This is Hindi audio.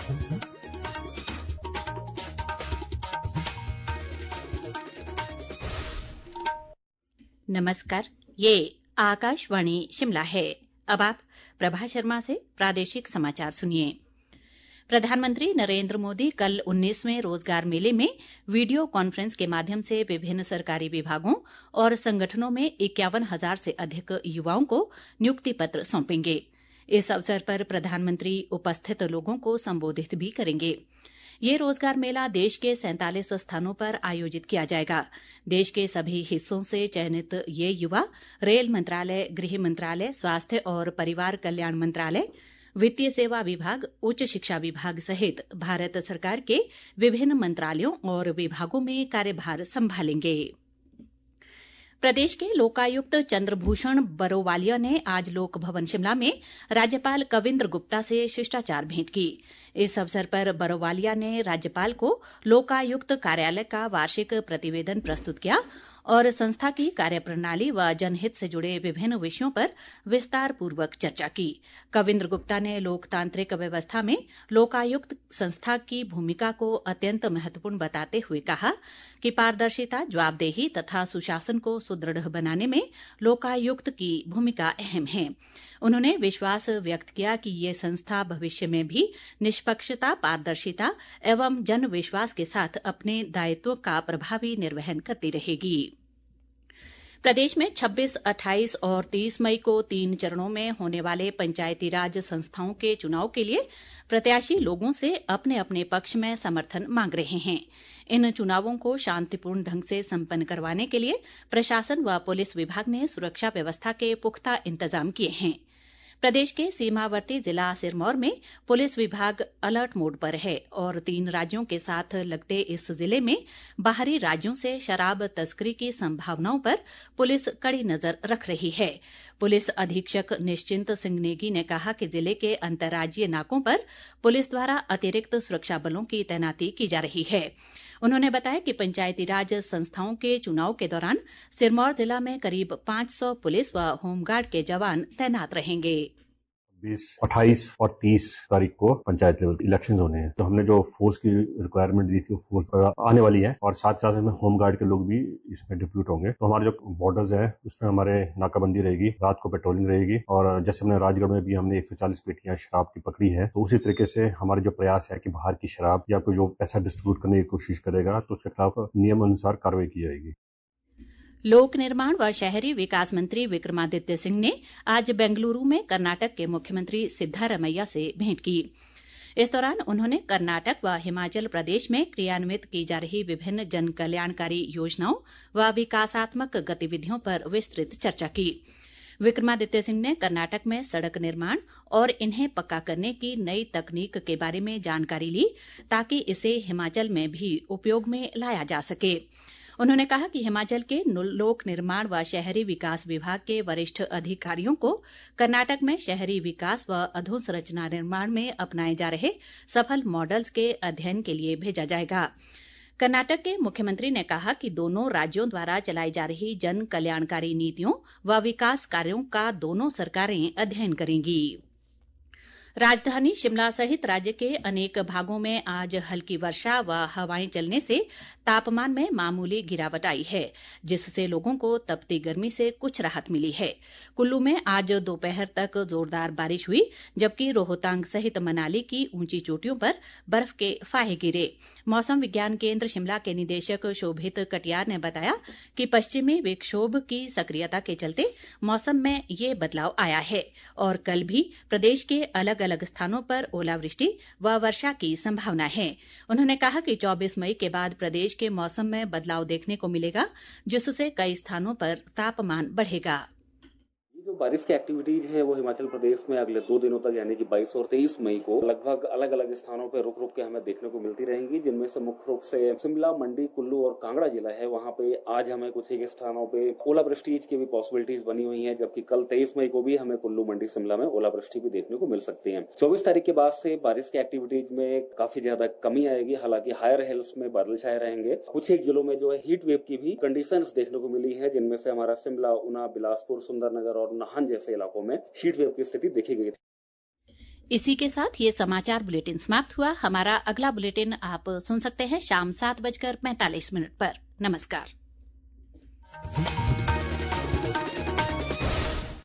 नमस्कार, ये आकाशवाणी शिमला है। अब आप प्रभा शर्मा से प्रादेशिक समाचार सुनिए। प्रधानमंत्री नरेंद्र मोदी कल 19वें रोजगार मेले में वीडियो कॉन्फ्रेंस के माध्यम से विभिन्न सरकारी विभागों और संगठनों में 51,000 से अधिक युवाओं को नियुक्ति पत्र सौंपेंगे। इस अवसर पर प्रधानमंत्री उपस्थित लोगों को संबोधित भी करेंगे। ये रोजगार मेला देश के 47 स्थानों पर आयोजित किया जाएगा। देश के सभी हिस्सों से चयनित ये युवा रेल मंत्रालय, गृह मंत्रालय, स्वास्थ्य और परिवार कल्याण मंत्रालय, वित्तीय सेवा विभाग, उच्च शिक्षा विभाग सहित भारत सरकार के विभिन्न मंत्रालयों और विभागों में कार्यभार संभालेंगे। प्रदेश के लोकायुक्त चंद्रभूषण बरोवालिया ने आज लोक भवन शिमला में राज्यपाल कविंद्र गुप्ता से शिष्टाचार भेंट की। इस अवसर पर बरोवालिया ने राज्यपाल को लोकायुक्त कार्यालय का वार्षिक प्रतिवेदन प्रस्तुत किया और संस्था की कार्यप्रणाली व जनहित से जुड़े विभिन्न विषयों पर विस्तार पूर्वक चर्चा की। कविंद्र गुप्ता ने लोकतांत्रिक व्यवस्था में लोकायुक्त संस्था की भूमिका को अत्यंत महत्वपूर्ण बताते हुए कहा कि पारदर्शिता, जवाबदेही तथा सुशासन को सुदृढ़ बनाने में लोकायुक्त की भूमिका अहम है। उन्होंने विश्वास व्यक्त किया कि ये संस्था भविष्य में भी निष्पक्षता, पारदर्शिता एवं जन विश्वास के साथ अपने दायित्व का प्रभावी निर्वहन करती रहेगी। प्रदेश में 26, 28 और 30 मई को 3 चरणों में होने वाले पंचायती राज संस्थाओं के चुनाव के लिए प्रत्याशी लोगों से अपने अपने पक्ष में समर्थन मांग रहे हैं। इन चुनावों को शांतिपूर्ण ढंग से संपन्न करवाने के लिए प्रशासन व पुलिस विभाग ने सुरक्षा व्यवस्था के पुख्ता इंतजाम किए हैं। प्रदेश के सीमावर्ती जिला सिरमौर में पुलिस विभाग अलर्ट मोड पर है और 3 राज्यों के साथ लगते इस जिले में बाहरी राज्यों से शराब तस्करी की संभावनाओं पर पुलिस कड़ी नजर रख रही है। पुलिस अधीक्षक निश्चिंत सिंह नेगी ने कहा कि जिले के अंतर्राज्यीय नाकों पर पुलिस द्वारा अतिरिक्त सुरक्षा बलों की तैनाती की जा रही है। उन्होंने बताया कि पंचायती राज संस्थाओं के चुनाव के दौरान सिरमौर जिला में करीब 500 पुलिस व होमगार्ड के जवान तैनात रहेंगे। 20, 28 और 30 तारीख को पंचायत लेवल इलेक्शंस होने हैं, तो हमने जो फोर्स की रिक्वायरमेंट दी थी वो फोर्स आने वाली है और साथ साथ में होम गार्ड के लोग भी इसमें डिप्यूट होंगे। तो हमारे जो बॉर्डर्स है उसमें हमारे नाकाबंदी रहेगी, रात को पेट्रोलिंग रहेगी और जैसे हमने राजगढ़ में भी हमने 140 पेटियां शराब की पकड़ी है, तो उसी तरीके से हमारे जो प्रयास है कि बाहर की शराब या कोई जो पैसा डिस्ट्रीब्यूट करने की कोशिश करेगा तो उसके खिलाफ नियम अनुसार कार्रवाई की जाएगी। लोक निर्माण व शहरी विकास मंत्री विक्रमादित्य सिंह ने आज बेंगलुरु में कर्नाटक के मुख्यमंत्री सिद्धारमैया से भेंट की। इस दौरान उन्होंने कर्नाटक व हिमाचल प्रदेश में क्रियान्वित की जा रही विभिन्न जन कल्याणकारी योजनाओं व विकासात्मक गतिविधियों पर विस्तृत चर्चा की। विक्रमादित्य सिंह ने कर्नाटक में सड़क निर्माण और इन्हें पक्का करने की नई तकनीक के बारे में जानकारी ली ताकि इसे हिमाचल में भी उपयोग में लाया जा सके। उन्होंने कहा कि हिमाचल के लोक निर्माण व शहरी विकास विभाग के वरिष्ठ अधिकारियों को कर्नाटक में शहरी विकास व अधोसंरचना निर्माण में अपनाए जा रहे सफल मॉडल्स के अध्ययन के लिए भेजा जाएगा। कर्नाटक के मुख्यमंत्री ने कहा कि दोनों राज्यों द्वारा चलाई जा रही जन कल्याणकारी नीतियों व विकास कार्यों का दोनों सरकारें अध्ययन करेंगी। राजधानी शिमला सहित राज्य के अनेक भागों में आज हल्की वर्षा व हवाएं चलने से तापमान में मामूली गिरावट आई है, जिससे लोगों को तपती गर्मी से कुछ राहत मिली है। कुल्लू में आज दोपहर तक जोरदार बारिश हुई, जबकि रोहतांग सहित मनाली की ऊंची चोटियों पर बर्फ के फाहे गिरे। मौसम विज्ञान केंद्र शिमला के निदेशक शोभित कटियार ने बताया कि पश्चिमी विक्षोभ की सक्रियता के चलते मौसम में ये बदलाव आया है और कल भी प्रदेश के अलग अलग स्थानों पर ओलावृष्टि व वर्षा की संभावना है। उन्होंने कहा कि 24 मई के बाद प्रदेश के मौसम में बदलाव देखने को मिलेगा, जिससे कई स्थानों पर तापमान बढ़ेगा। जो बारिश की एक्टिविटीज है वो हिमाचल प्रदेश में अगले 2 दिनों तक यानी कि 22 और 23 मई को लगभग अलग अलग स्थानों पर रुक रुक के हमें देखने को मिलती रहेंगी, जिनमें से मुख्य रूप से शिमला, मंडी, कुल्लू और कांगड़ा जिला है। वहां पे आज हमें कुछ एक स्थानों पे ओलावृष्टि की भी पॉसिबिलिटीज बनी हुई है, जबकि कल 23 मई को भी हमें कुल्लू, मंडी, शिमला में ओलावृष्टि भी देखने को मिल सकती है। 24 तारीख के बाद से बारिश की एक्टिविटीज में काफी ज्यादा कमी आएगी। हालांकि हायर हिल्स में बादल छाए रहेंगे। कुछ एक जिलों में जो है हीट वेव की भी कंडीशंस देखने को मिली है, जिनमें से हमारा शिमला, ऊना, बिलासपुर, सुंदरनगर और नाहन जैसे इलाकों में हीट वेव की स्थिति देखी गई थी। इसी के साथ ये समाचार बुलेटिन समाप्त हुआ। हमारा अगला बुलेटिन आप सुन सकते हैं शाम 7:45 पर। नमस्कार।